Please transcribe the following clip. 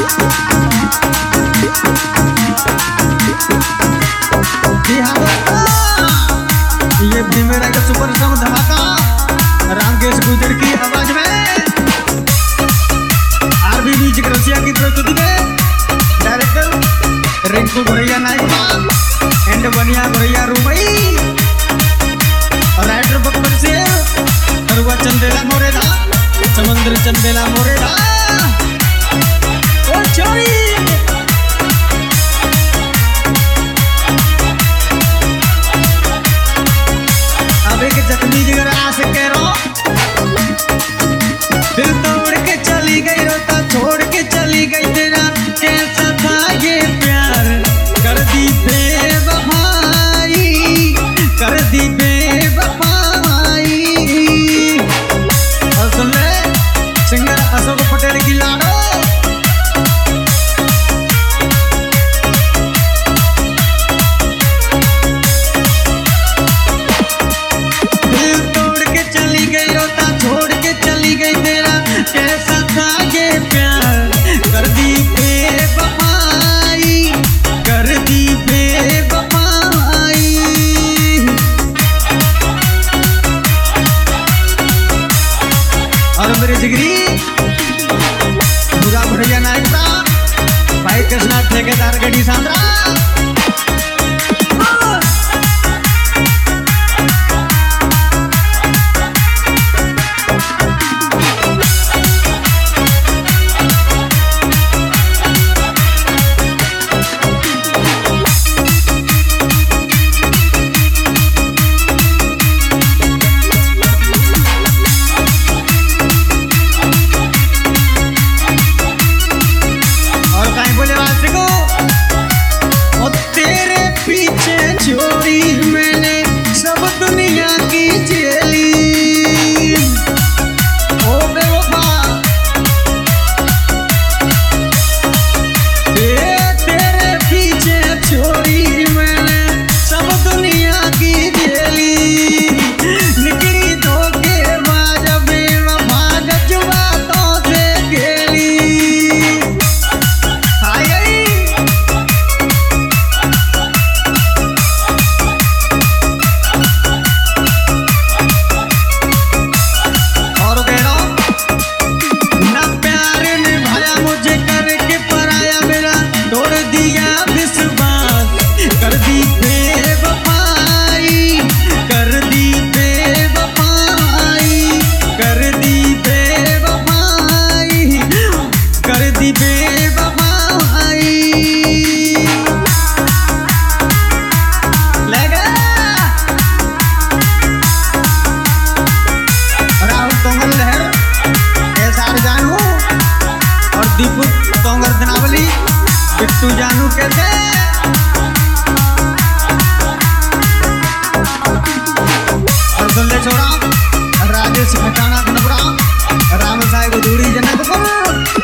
ये भी मेरा का सुपर सॉन्ग धमाका रामकेश गुजर की आवाज में आरबी म्यूजिक रसिया की प्रस्तुति में डायरेक्टर रिंकू भैया नाइका एंड बनिया भैया रुमई और राइटर बब्बर से अरुआ चंदेला मोरेदा समुद्र चंदेला मोरेदा ओ छोरी जख्मी जिगर से कह रहा दिल तोड़ के चली गई रोता छोड़ के चली गई तेरा कैसा था ये प्यार कर दी बेवफाई कर दी बेवफाई। और सुन ले सिंगर अशोक पटेल की लाडो जिगरी बुरा भैया नाइका भाई कृष्णा ठेकेदार गढ़ी सांद्रा दीपू तोंगर धनावली बिट्टू जानू कैसे और सुन ले छोड़ा राजेश खटाना नबरा राम साहेब दूरी जनकपुर।